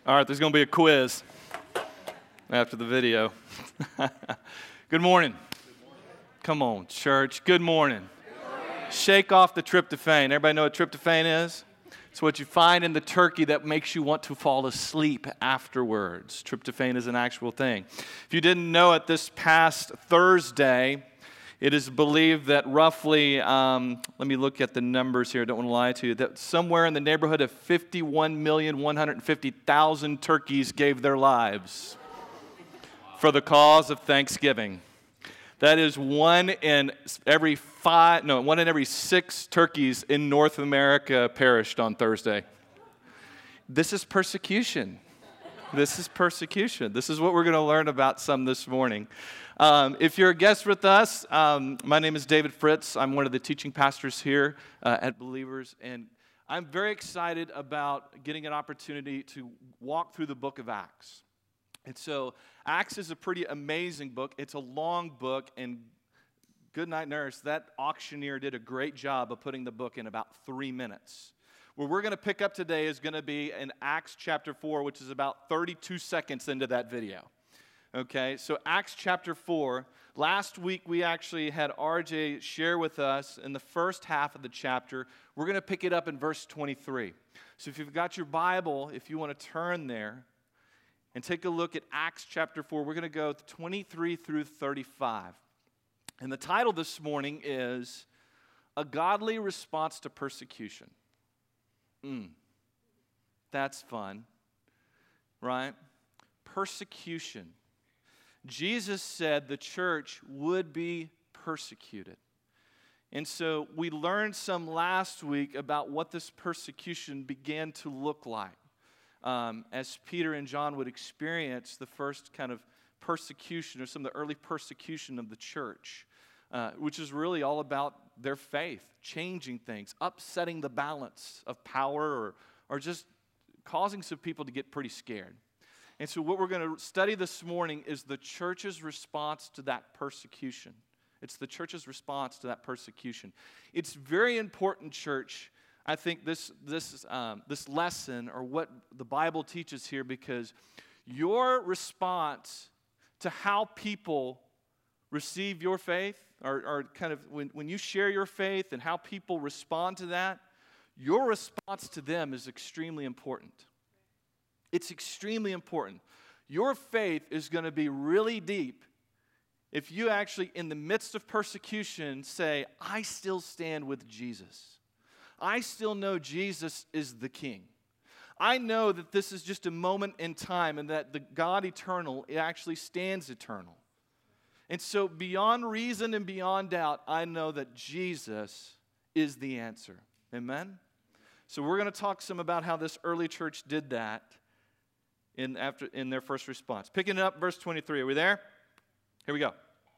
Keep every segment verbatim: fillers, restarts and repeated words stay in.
All right, there's going to be a quiz after the video. Good morning. Come on, church. Good morning. Good morning. Shake off the tryptophan. Everybody know what tryptophan is? It's what you find in the turkey that makes you want to fall asleep afterwards. Tryptophan is an actual thing. If you didn't know it, this past Thursday, it is believed that roughly, um, let me look at the numbers here, I don't want to lie to you, that somewhere in the neighborhood of fifty-one million one hundred fifty thousand turkeys gave their lives for the cause of Thanksgiving. That is one in every five, no, one in every six turkeys in North America perished on Thursday. This is persecution. This is persecution. This is what we're going to learn about some this morning. Um, if you're a guest with us, um, my name is David Fritz. I'm one of the teaching pastors here uh, at Believers, and I'm very excited about getting an opportunity to walk through the book of Acts. And so Acts is a pretty amazing book. It's a long book, and good night, nurse. That auctioneer did a great job of putting the book in about three minutes. Where we're going to pick up today is going to be in Acts chapter four, which is about thirty-two seconds into that video. Okay, so Acts chapter four. Last week we actually had R J share with us in the first half of the chapter. We're going to pick it up in verse twenty-three. So if you've got your Bible, if you want to turn there and take a look at Acts chapter four, we're going to go twenty-three through thirty-five. And the title this morning is A Godly Response to Persecution. Mm, that's fun, right? Persecution. Jesus said the church would be persecuted. And so we learned some last week about what this persecution began to look like um, as Peter and John would experience the first kind of persecution or some of the early persecution of the church, uh, which is really all about their faith, changing things, upsetting the balance of power or, or just causing some people to get pretty scared. And so what we're going to study this morning is the church's response to that persecution. It's the church's response to that persecution. It's very important, church, I think this this um, this lesson or what the Bible teaches here, because your response to how people receive your faith, or, or kind of when, when you share your faith and how people respond to that, your response to them is extremely important. It's extremely important. Your faith is going to be really deep if you actually, in the midst of persecution, say, I still stand with Jesus. I still know Jesus is the King. I know that this is just a moment in time and that the God eternal, it actually stands eternal. And so beyond reason and beyond doubt, I know that Jesus is the answer. Amen? So we're going to talk some about how this early church did that in after in their first response. Picking up verse twenty-three. Are we there? Here we go.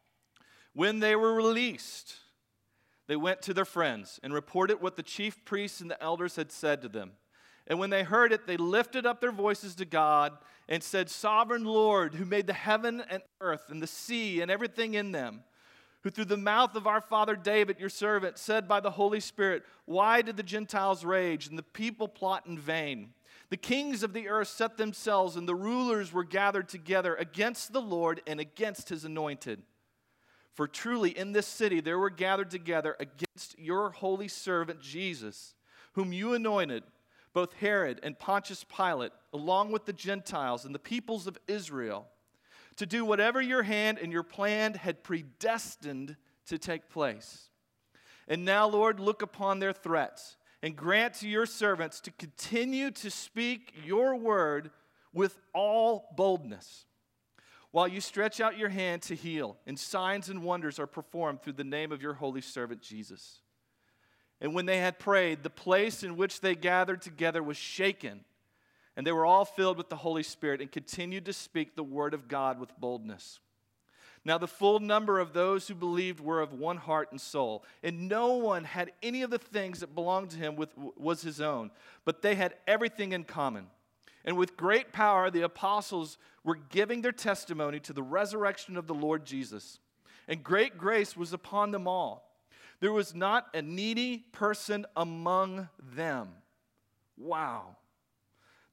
When they were released, they went to their friends and reported what the chief priests and the elders had said to them. And when they heard it, they lifted up their voices to God and said, Sovereign Lord, who made the heaven and earth and the sea and everything in them, who through the mouth of our father David, your servant, said by the Holy Spirit, why did the Gentiles rage and the people plot in vain? The kings of the earth set themselves, and the rulers were gathered together against the Lord and against his anointed. For truly in this city there were gathered together against your holy servant Jesus, whom you anointed, both Herod and Pontius Pilate, along with the Gentiles and the peoples of Israel, to do whatever your hand and your plan had predestined to take place. And now, Lord, look upon their threats, and grant to your servants to continue to speak your word with all boldness, while you stretch out your hand to heal, and signs and wonders are performed through the name of your holy servant Jesus. And when they had prayed, the place in which they gathered together was shaken, and they were all filled with the Holy Spirit and continued to speak the word of God with boldness. Now the full number of those who believed were of one heart and soul, and no one had any of the things that belonged to him with, was his own, but they had everything in common. And with great power the apostles were giving their testimony to the resurrection of the Lord Jesus, and great grace was upon them all. There was not a needy person among them. Wow.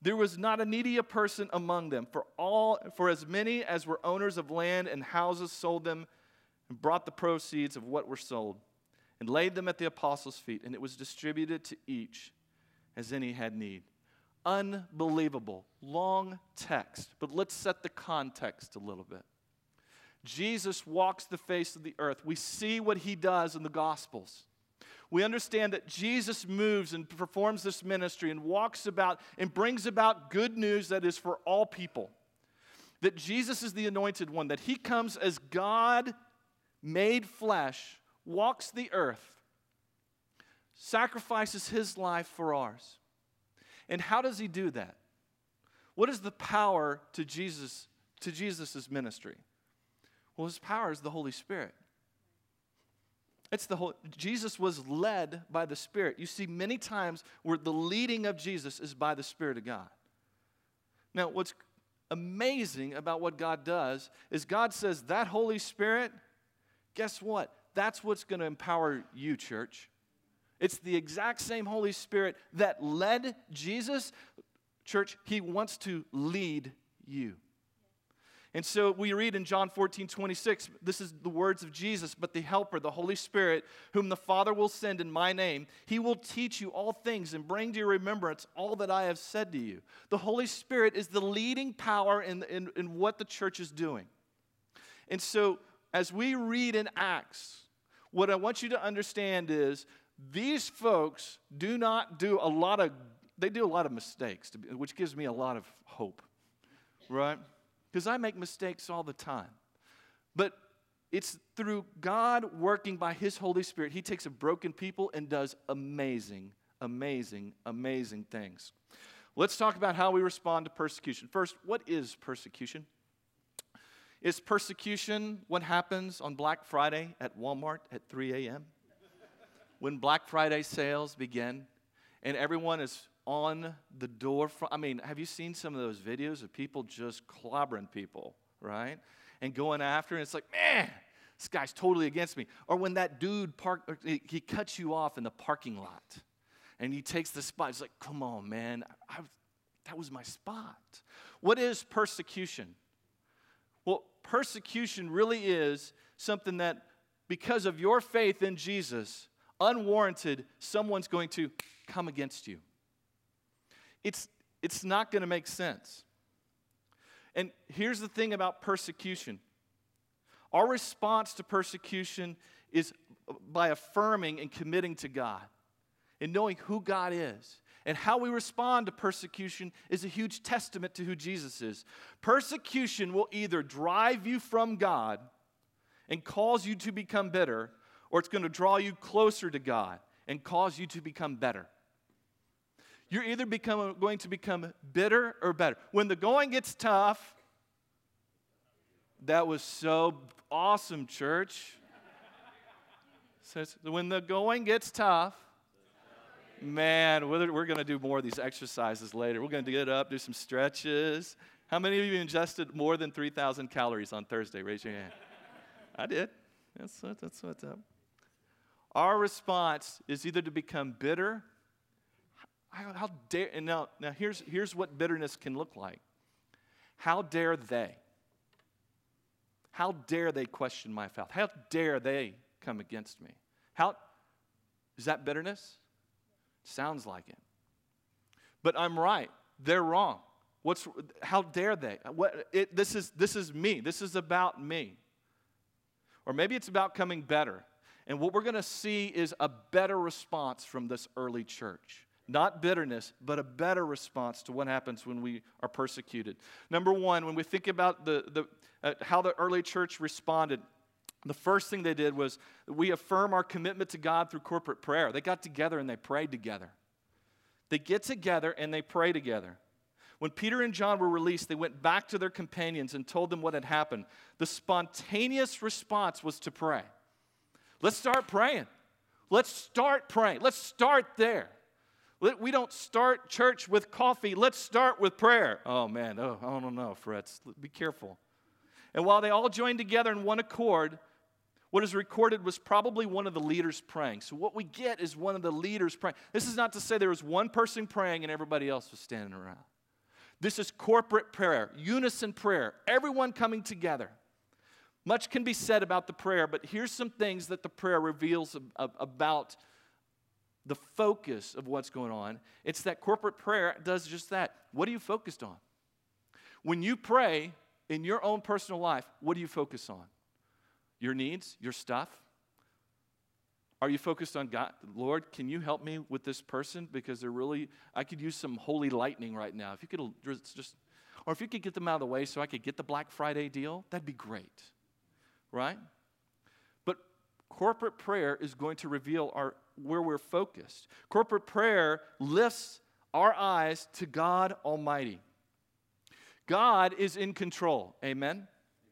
There was not a needy person among them, for all for as many as were owners of land and houses sold them and brought the proceeds of what were sold and laid them at the apostles' feet, and it was distributed to each as any had need. Unbelievable. Long text, but let's set the context a little bit. Jesus walks the face of the earth. We see what he does in the Gospels. We understand that Jesus moves and performs this ministry and walks about and brings about good news that is for all people. That Jesus is the anointed one, that he comes as God made flesh, walks the earth, sacrifices his life for ours. And how does he do that? What is the power to Jesus, to Jesus' ministry? Well, his power is the Holy Spirit. It's the whole, Jesus was led by the Spirit. You see many times where the leading of Jesus is by the Spirit of God. Now, what's amazing about what God does is God says that Holy Spirit, guess what? That's what's going to empower you, church. It's the exact same Holy Spirit that led Jesus. Church, he wants to lead you. And so we read in John fourteen twenty-six, this is the words of Jesus, but the Helper, the Holy Spirit, whom the Father will send in my name, he will teach you all things and bring to your remembrance all that I have said to you. The Holy Spirit is the leading power in, in, in what the church is doing. And so as we read in Acts, what I want you to understand is these folks do not do a lot of, they do a lot of mistakes, which gives me a lot of hope, right? Because I make mistakes all the time. But it's through God working by his Holy Spirit. He takes a broken people and does amazing, amazing, amazing things. Let's talk about how we respond to persecution. First, what is persecution? Is persecution what happens on Black Friday at Walmart at three a.m.? When Black Friday sales begin and everyone is on the door. From, I mean, have you seen some of those videos of people just clobbering people, right? And going after, and it's like, man, this guy's totally against me. Or when that dude, park, he cuts you off in the parking lot, and he takes the spot. He's like, come on, man, I, that was my spot. What is persecution? Well, persecution really is something that, because of your faith in Jesus, unwarranted, someone's going to come against you. It's, it's not going to make sense. And here's the thing about persecution. Our response to persecution is by affirming and committing to God and knowing who God is. And how we respond to persecution is a huge testament to who Jesus is. Persecution will either drive you from God and cause you to become bitter, or it's going to draw you closer to God and cause you to become better. You're either become, going to become bitter or better. When the going gets tough, that was so awesome, church. So when the going gets tough, man, we're, we're going to do more of these exercises later. We're going to get up, do some stretches. How many of you ingested more than three thousand calories on Thursday? Raise your hand. I did. That's, that's what's up. Our response is either to become bitter. How, how dare, and now, now here's, here's what bitterness can look like. How dare they? How dare they question my faith? How dare they come against me? How, is that bitterness? Sounds like it. But I'm right. They're wrong. What's, how dare they? What, it, this is, this is me. This is about me. Or maybe it's about coming better. And what we're going to see is a better response from this early church. Not bitterness, but a better response to what happens when we are persecuted. Number one, when we think about the, the uh, how the early church responded, the first thing they did was we affirm our commitment to God through corporate prayer. They got together and they prayed together. They get together and they pray together. When Peter and John were released, they went back to their companions and told them what had happened. The spontaneous response was to pray. Let's start praying. Let's start praying. Let's start there. We don't start church with coffee. Let's start with prayer. Oh, man. Oh, I don't know, Fritz. Be careful. And while they all joined together in one accord, what is recorded was probably one of the leaders praying. So what we get is one of the leaders praying. This is not to say there was one person praying and everybody else was standing around. This is corporate prayer, unison prayer, everyone coming together. Much can be said about the prayer, but here's some things that the prayer reveals ab- ab- about the focus of what's going on. It's that corporate prayer does just that. What are you focused on? When you pray in your own personal life, what do you focus on? Your needs, your stuff? Are you focused on God? Lord, can you help me with this person? Because they're really, I could use some holy lightning right now. If you could just, just, or if you could get them out of the way so I could get the Black Friday deal, that'd be great, right? But corporate prayer is going to reveal our where we're focused. Corporate prayer lifts our eyes to God Almighty. God is in control. Amen? Amen.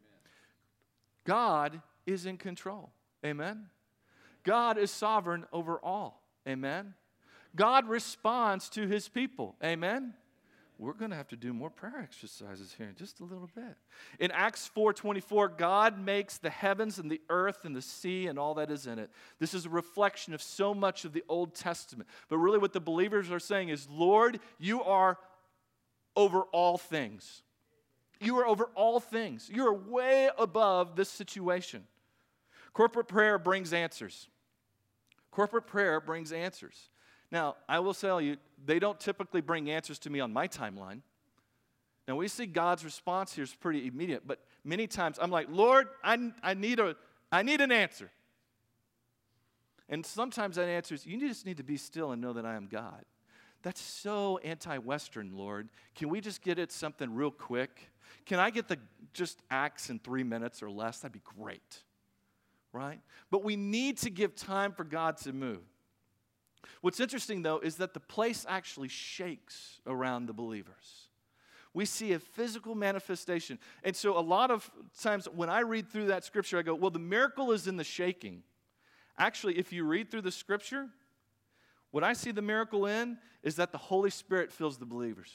God is in control. Amen? God is sovereign over all. Amen? God responds to his people. Amen? We're going to have to do more prayer exercises here in just a little bit. In Acts four twenty-four, God makes the heavens and the earth and the sea and all that is in it. This is a reflection of so much of the Old Testament. But really what the believers are saying is, Lord, you are over all things. You are over all things. You are way above this situation. Corporate prayer brings answers. Corporate prayer brings answers. Now, I will tell you, they don't typically bring answers to me on my timeline. Now, we see God's response here is pretty immediate, but many times I'm like, Lord, I, I, need, a, I need an answer. And sometimes that answer is, you just need to be still and know that I am God. That's so anti-Western, Lord. Can we just get it something real quick? Can I get the just Acts in three minutes or less? That'd be great, right? But we need to give time for God to move. What's interesting, though, is that the place actually shakes around the believers. We see a physical manifestation. And so a lot of times when I read through that scripture, I go, well, the miracle is in the shaking. Actually, if you read through the scripture, what I see the miracle in is that the Holy Spirit fills the believers.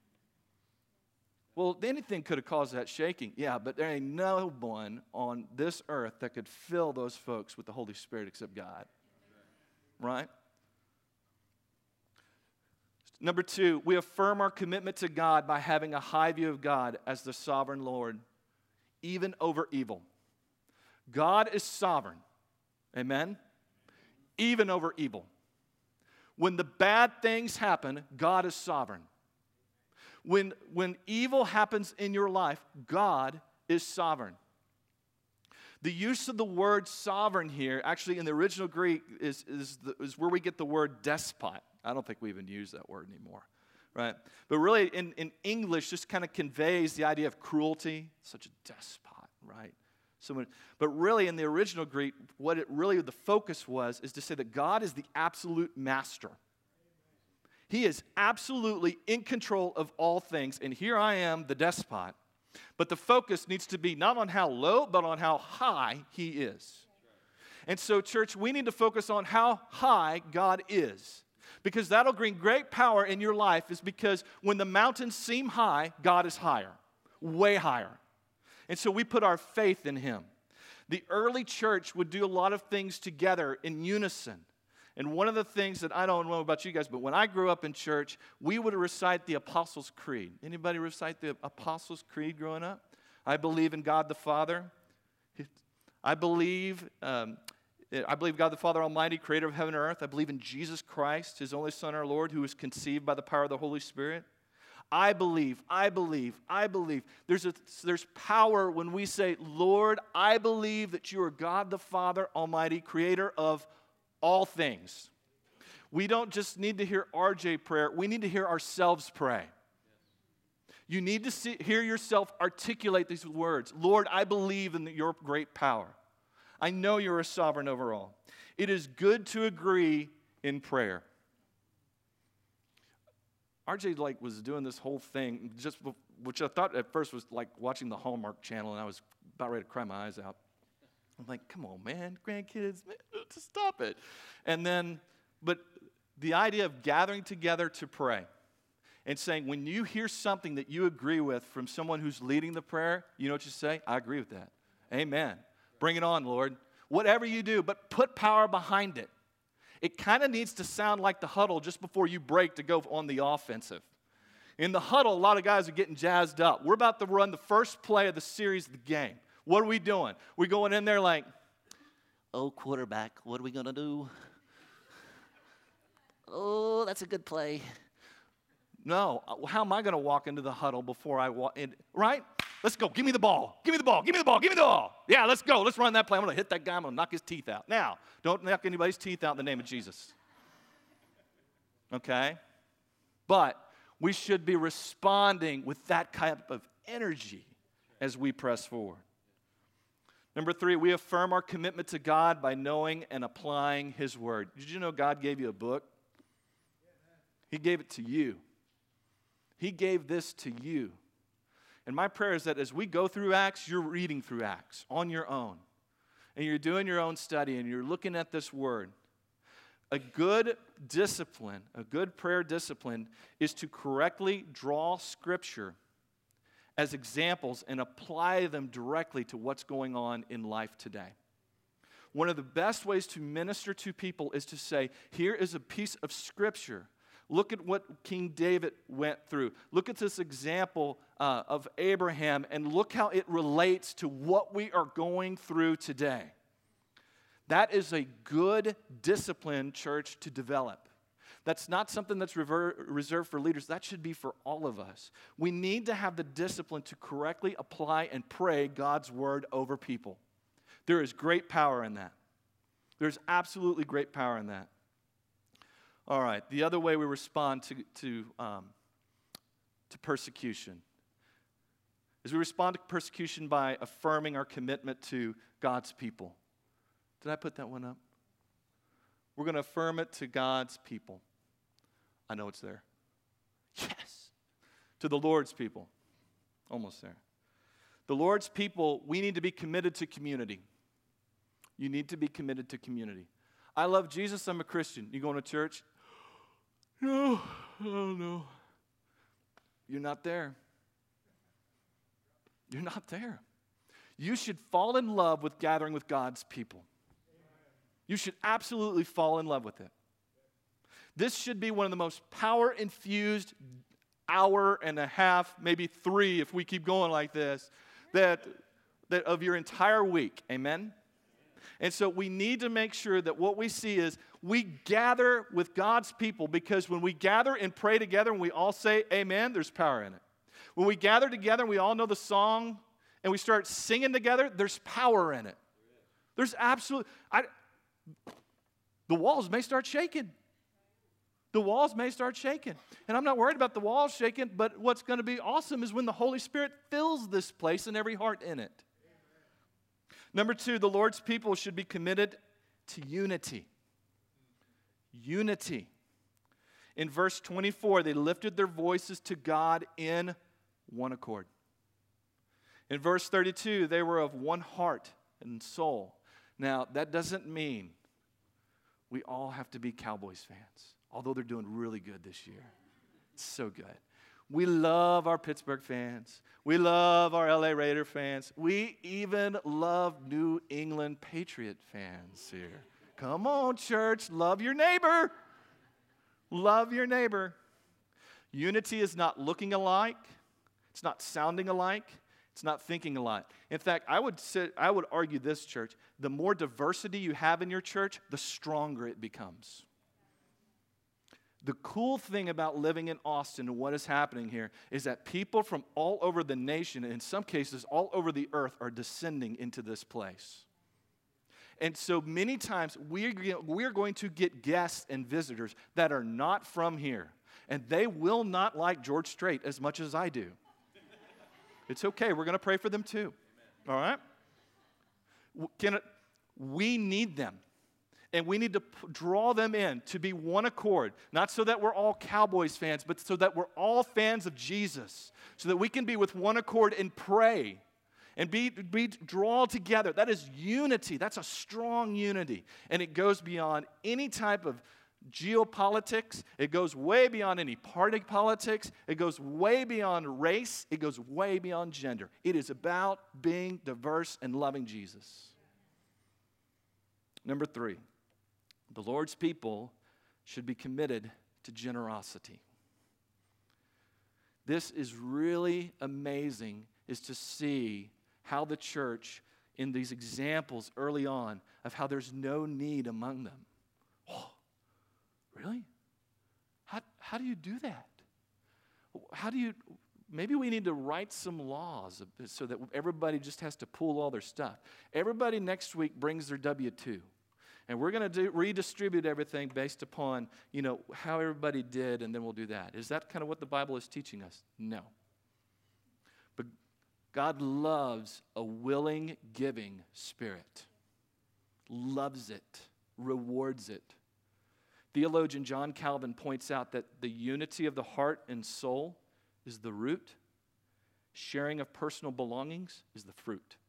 Well, anything could have caused that shaking. Yeah, but there ain't no one on this earth that could fill those folks with the Holy Spirit except God. Right? Number two, we affirm our commitment to God by having a high view of God as the sovereign Lord, even over evil. God is sovereign. Amen? Even over evil. When the bad things happen, God is sovereign. When, when evil happens in your life, God is sovereign. The use of the word sovereign here, actually in the original Greek, is, is, the, is where we get the word despot. I don't think we even use that word anymore, right? But really, in, in English, just kind of conveys the idea of cruelty. Such a despot, right? Someone, but really, in the original Greek, what it really, the focus was, is to say that God is the absolute master. He is absolutely in control of all things, and here I am, the despot. But the focus needs to be not on how low, but on how high he is. And so, church, we need to focus on how high God is. Because that'll bring great power in your life, is because when the mountains seem high, God is higher, way higher. And so we put our faith in him. The early church would do a lot of things together in unison. And one of the things that I don't know about you guys, but when I grew up in church, we would recite the Apostles' Creed. Anybody recite the Apostles' Creed growing up? I believe in God the Father. I believe... Um, I believe God the Father Almighty, creator of heaven and earth. I believe in Jesus Christ, his only Son, our Lord, who was conceived by the power of the Holy Spirit. I believe, I believe, I believe. There's, a, there's power when we say, Lord, I believe that you are God the Father Almighty, creator of all things. We don't just need to hear R J prayer. We need to hear ourselves pray. You need to see, hear yourself articulate these words. Lord, I believe in your great power. I know you're a sovereign over all. It is good to agree in prayer. R J like was doing this whole thing, just which I thought at first was like watching the Hallmark Channel, and I was about ready to cry my eyes out. I'm like, come on, man, grandkids, man, just stop it. And then, but the idea of gathering together to pray and saying, when you hear something that you agree with from someone who's leading the prayer, you know what you say? I agree with that. Amen. Bring it on, Lord. Whatever you do, but put power behind it. It kind of needs to sound like the huddle just before you break to go on the offensive. In the huddle, a lot of guys are getting jazzed up. We're about to run the first play of the series of the game. What are we doing? We're going in there like, oh, quarterback, what are we going to do? Oh, that's a good play. No, how am I going to walk into the huddle before I walk in? Right? Let's go. Give me the ball. Give me the ball. Give me the ball. Give me the ball. Yeah, let's go. Let's run that play. I'm going to hit that guy. I'm going to knock his teeth out. Now, don't knock anybody's teeth out in the name of Jesus. Okay? But we should be responding with that type of energy as we press forward. Number three, we affirm our commitment to God by knowing and applying His Word. Did you know God gave you a book? He gave it to you. He gave this to you. And my prayer is that as we go through Acts, you're reading through Acts on your own. And you're doing your own study and you're looking at this Word. A good discipline, a good prayer discipline, is to correctly draw Scripture as examples and apply them directly to what's going on in life today. One of the best ways to minister to people is to say, here is a piece of Scripture. Look at what King David went through. Look at this example uh, of Abraham, and look how it relates to what we are going through today. That is a good discipline, church, to develop. That's not something that's rever- reserved for leaders. That should be for all of us. We need to have the discipline to correctly apply and pray God's word over people. There is great power in that. There's absolutely great power in that. All right, the other way we respond to, to, um, to persecution is we respond to persecution by affirming our commitment to God's people. Did I put that one up? We're going to affirm it to God's people. I know it's there. Yes. To the Lord's people. Almost there. The Lord's people, we need to be committed to community. You need to be committed to community. I love Jesus. I'm a Christian. You going to church? No. Oh, no. You're not there. You're not there. You should fall in love with gathering with God's people. You should absolutely fall in love with it. This should be one of the most power-infused hour and a half, maybe three if we keep going like this, that, that of your entire week. Amen? And so we need to make sure that what we see is we gather with God's people, because when we gather and pray together and we all say amen, there's power in it. When we gather together and we all know the song and we start singing together, there's power in it. There's absolute... I, the walls may start shaking. The walls may start shaking. And I'm not worried about the walls shaking, but what's going to be awesome is when the Holy Spirit fills this place and every heart in it. Number two, the Lord's people should be committed to unity. Unity. In verse twenty-four, they lifted their voices to God in one accord. In verse thirty-two, they were of one heart and soul. Now, that doesn't mean we all have to be Cowboys fans, although they're doing really good this year. It's so good. We love our Pittsburgh fans. We love our L A Raider fans. We even love New England Patriot fans here. Come on, church. Love your neighbor. Love your neighbor. Unity is not looking alike. It's not sounding alike. It's not thinking alike. In fact, I would say, I would argue this, church, the more diversity you have in your church, the stronger it becomes. The cool thing about living in Austin and what is happening here is that people from all over the nation, and in some cases all over the earth, are descending into this place. And so many times we're, we're going to get guests and visitors that are not from here. And they will not like George Strait as much as I do. It's okay. We're going to pray for them too. All right? Can it, we need them. And we need to p- draw them in to be one accord. Not so that we're all Cowboys fans, but so that we're all fans of Jesus. So that we can be with one accord and pray. And be, be draw together. That is unity. That's a strong unity. And it goes beyond any type of geopolitics. It goes way beyond any party politics. It goes way beyond race. It goes way beyond gender. It is about being diverse and loving Jesus. Number three, the Lord's people should be committed to generosity. This is really amazing, is to see how the church, in these examples early on, of how there's no need among them. Oh, really? How, how do you do that? How do you, maybe we need to write some laws so that everybody just has to pool all their stuff. Everybody next week brings their W two. And we're going to redistribute everything based upon, you know, how everybody did, and then we'll do that. Is that kind of what the Bible is teaching us? No. But God loves a willing, giving spirit. Loves it. Rewards it. Theologian John Calvin points out that the unity of the heart and soul is the root. Sharing of personal belongings is the fruit.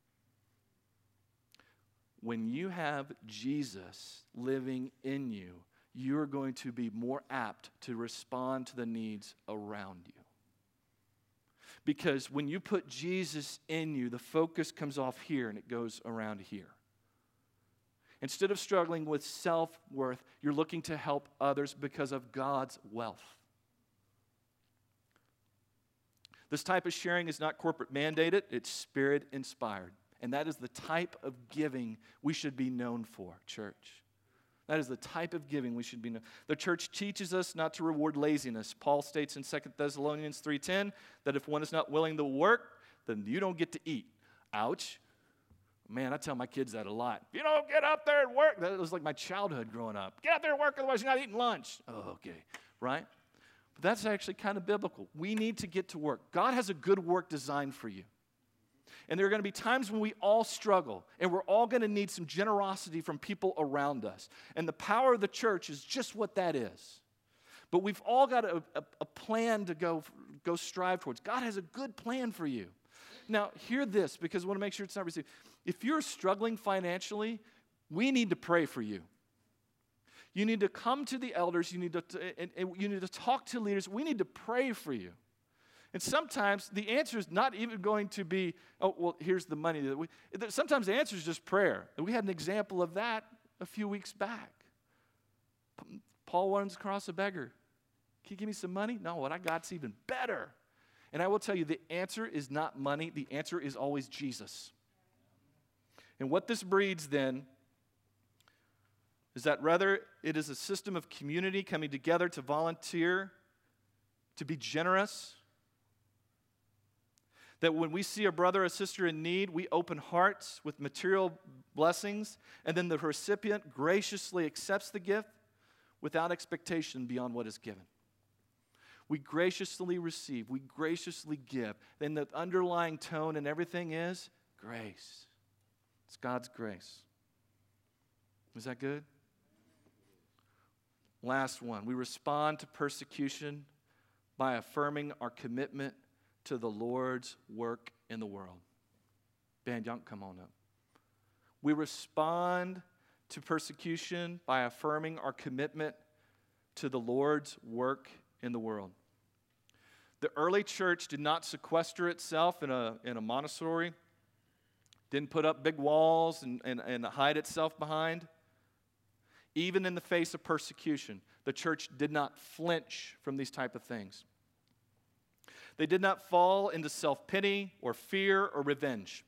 When you have Jesus living in you, you're going to be more apt to respond to the needs around you. Because when you put Jesus in you, the focus comes off here and it goes around here. Instead of struggling with self-worth, you're looking to help others because of God's wealth. This type of sharing is not corporate mandated, it's spirit-inspired. And that is the type of giving we should be known for, church. That is the type of giving we should be known. The church teaches us not to reward laziness. Paul states in Second Thessalonians three ten that if one is not willing to work, then you don't get to eat. Ouch. Man, I tell my kids that a lot. If you don't get out there and work, that was like my childhood growing up. Get out there and work, otherwise you're not eating lunch. Oh, okay, right? But that's actually kind of biblical. We need to get to work. God has a good work designed for you. And there are going to be times when we all struggle, and we're all going to need some generosity from people around us. And the power of the church is just what that is. But we've all got a, a, a plan to go, go strive towards. God has a good plan for you. Now, hear this, because I want to make sure it's not received. If you're struggling financially, we need to pray for you. You need to come to the elders. You need to, and, and you need to talk to leaders. We need to pray for you. And sometimes the answer is not even going to be, oh, well, here's the money. That we, sometimes the answer is just prayer. And we had an example of that a few weeks back. Paul runs across a beggar. Can you give me some money? No, what I got's even better. And I will tell you, the answer is not money. The answer is always Jesus. And what this breeds then is that rather it is a system of community coming together to volunteer, to be generous, that when we see a brother or sister in need, we open hearts with material blessings, and then the recipient graciously accepts the gift without expectation beyond what is given. We graciously receive, we graciously give. Then the underlying tone and everything is grace. It's God's grace. Is that good? Last one. We respond to persecution by affirming our commitment to the Lord's work in the world. Band, y'all come on up. We respond to persecution by affirming our commitment to the Lord's work in the world. The early church did not sequester itself in a, in a monastery, didn't put up big walls and, and, and hide itself behind. Even in the face of persecution, the church did not flinch from these type of things. They did not fall into self-pity or fear or revenge.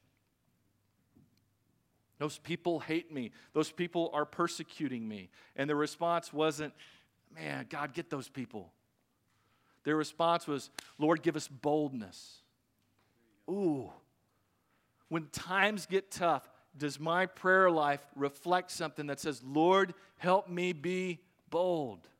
Those people hate me. Those people are persecuting me. And the response wasn't, man, God, get those people. Their response was, Lord, give us boldness. Ooh. When times get tough, does my prayer life reflect something that says, Lord, help me be bold?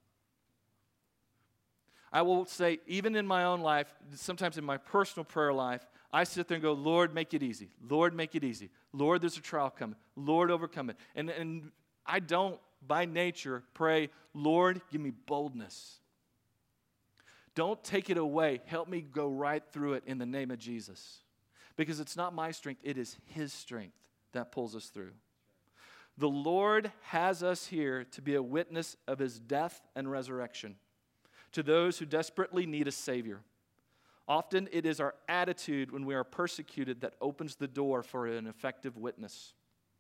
I will say, even in my own life, sometimes in my personal prayer life, I sit there and go, Lord, make it easy. Lord, make it easy. Lord, there's a trial coming. Lord, overcome it. And, and I don't, by nature, pray, Lord, give me boldness. Don't take it away. Help me go right through it in the name of Jesus. Because it's not my strength, it is His strength that pulls us through. The Lord has us here to be a witness of His death and resurrection to those who desperately need a Savior. Often it is our attitude when we are persecuted that opens the door for an effective witness.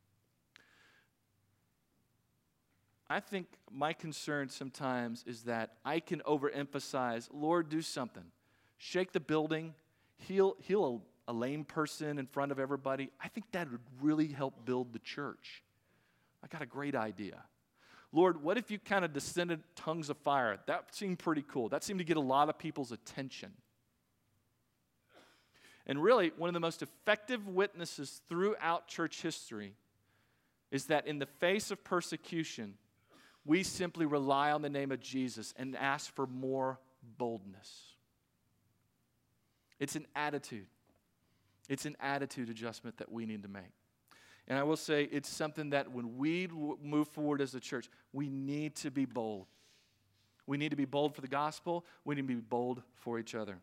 I think my concern sometimes is that I can overemphasize, Lord, do something. shake the building, heal, heal a, a lame person in front of everybody. I think that would really help build the church. I got a great idea. Lord, what if you kind of descended tongues of fire? That seemed pretty cool. That seemed to get a lot of people's attention. And really, one of the most effective witnesses throughout church history is that in the face of persecution, we simply rely on the name of Jesus and ask for more boldness. It's an attitude. It's an attitude adjustment that we need to make. And I will say it's something that when we move forward as a church, we need to be bold. We need to be bold for the gospel. We need to be bold for each other.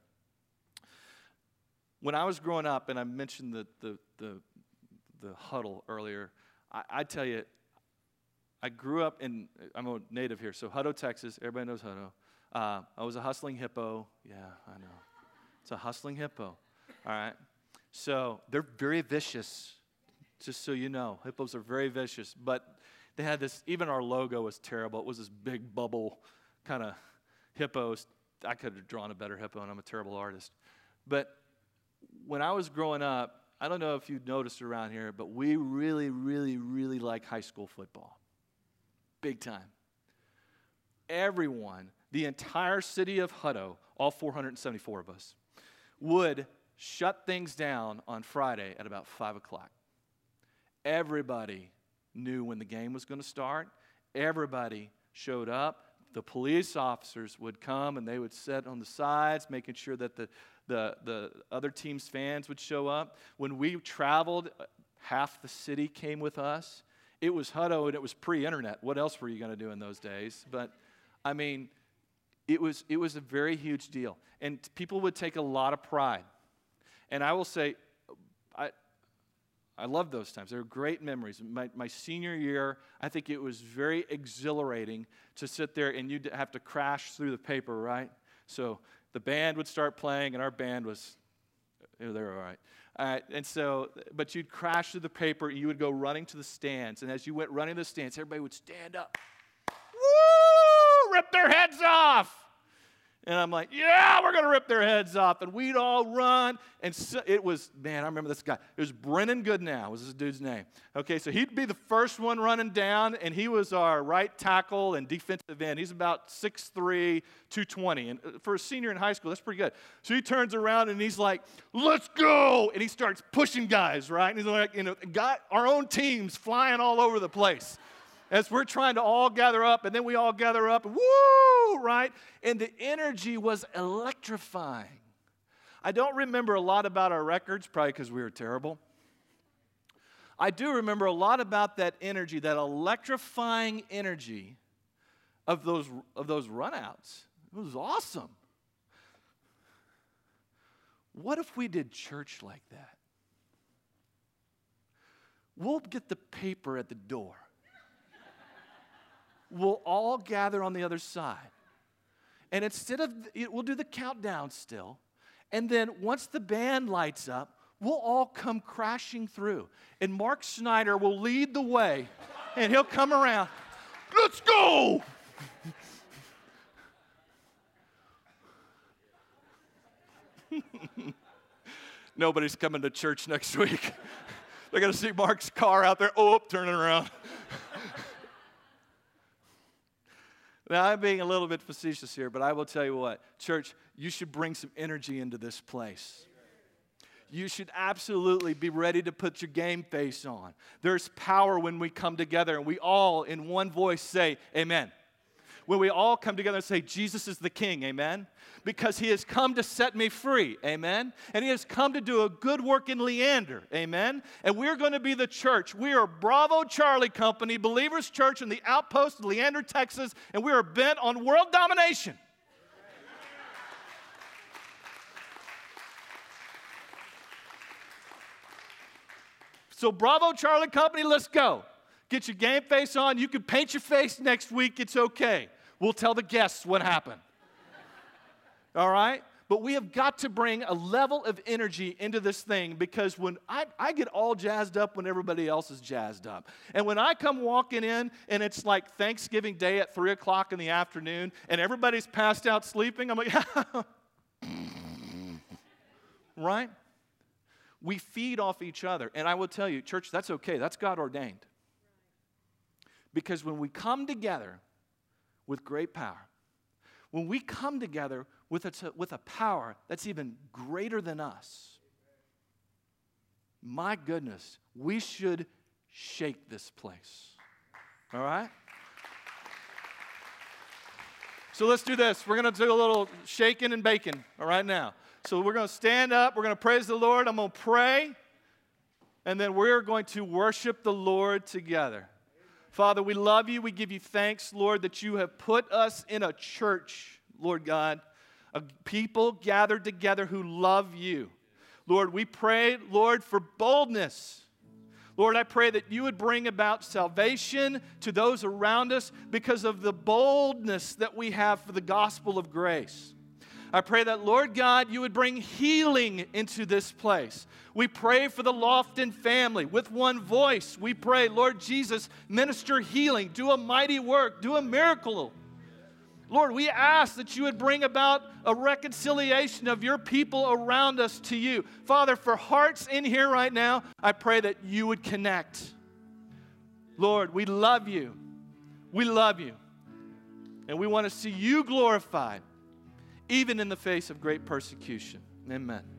When I was growing up, and I mentioned the the the, the huddle earlier, I, I tell you, I grew up in, I'm a native here, so Hutto, Texas. Everybody knows Hutto. Uh, I was a hustling hippo. Yeah, I know. It's a hustling hippo. All right. So they're very vicious. Just so you know, hippos are very vicious, but they had this, even our logo was terrible. It was this big bubble kind of hippos. I could have drawn a better hippo, and I'm a terrible artist. But when I was growing up, I don't know if you've noticed around here, but we really, really, really like high school football. Big time. Everyone, the entire city of Hutto, all four hundred seventy-four of us, would shut things down on Friday at about five o'clock. Everybody knew when the game was going to start. Everybody showed up. The police officers would come, and they would sit on the sides, making sure that the, the, the other team's fans would show up. When we traveled, half the city came with us. It was Hutto, and it was pre-internet. What else were you going to do in those days? But, I mean, it was, it was a very huge deal. And people would take a lot of pride. And I will say, I I love those times. They were great memories. My, my senior year, I think it was very exhilarating to sit there and you'd have to crash through the paper, right? So the band would start playing, and our band was, they were all right. All right, and so, but you'd crash through the paper, and you would go running to the stands. And as you went running to the stands, everybody would stand up. Woo! Rip their heads off! And I'm like, yeah, we're going to rip their heads off. And we'd all run. And so it was, man, I remember this guy. It was Brennan Goodnow was this dude's name. Okay, so he'd be the first one running down, and he was our right tackle and defensive end. He's about six three, two twenty. And for a senior in high school, that's pretty good. So he turns around, and he's like, let's go. And he starts pushing guys, right? And he's like, you know, got our own teams flying all over the place as we're trying to all gather up, and then we all gather up, and woo, right? And the energy was electrifying. I don't remember a lot about our records, probably because we were terrible. I do remember a lot about that energy, that electrifying energy of those, of those runouts. It was awesome. What if we did church like that? We'll get the paper at the door. We'll all gather on the other side. And instead of, we'll do the countdown still. And then once the band lights up, we'll all come crashing through. And Mark Snyder will lead the way. And he'll come around. Let's go! Nobody's coming to church next week. They're going to see Mark's car out there. Oh, turning around. Now, I'm being a little bit facetious here, but I will tell you what. Church, you should bring some energy into this place. You should absolutely be ready to put your game face on. There's power when we come together and we all, in one voice, say, amen. When we all come together and say, Jesus is the King, amen? Because he has come to set me free, amen? And he has come to do a good work in Leander, amen? And we're going to be the church. We are Bravo Charlie Company, Believers Church in the outpost of Leander, Texas, and we are bent on world domination. So Bravo Charlie Company, let's go. Get your game face on. You can paint your face next week. It's okay. We'll tell the guests what happened. All right? But we have got to bring a level of energy into this thing because when I, I get all jazzed up when everybody else is jazzed up. And when I come walking in and it's like Thanksgiving Day at three o'clock in the afternoon and everybody's passed out sleeping, I'm like, right? We feed off each other. And I will tell you, church, that's okay. That's God ordained. Because when we come together with great power, when we come together with a, with a power that's even greater than us, my goodness, we should shake this place. All right? So let's do this. We're going to do a little shaking and baking, all right, now. So we're going to stand up. We're going to praise the Lord. I'm going to pray. And then we're going to worship the Lord together. Father, we love you. We give you thanks, Lord, that you have put us in a church, Lord God, a people gathered together who love you. Lord, we pray, Lord, for boldness. Lord, I pray that you would bring about salvation to those around us because of the boldness that we have for the gospel of grace. I pray that, Lord God, you would bring healing into this place. We pray for the Lofton family with one voice. We pray, Lord Jesus, minister healing, do a mighty work, do a miracle. Lord, we ask that you would bring about a reconciliation of your people around us to you. Father, for hearts in here right now, I pray that you would connect. Lord, we love you. We love you. And we want to see you glorified, even in the face of great persecution. Amen.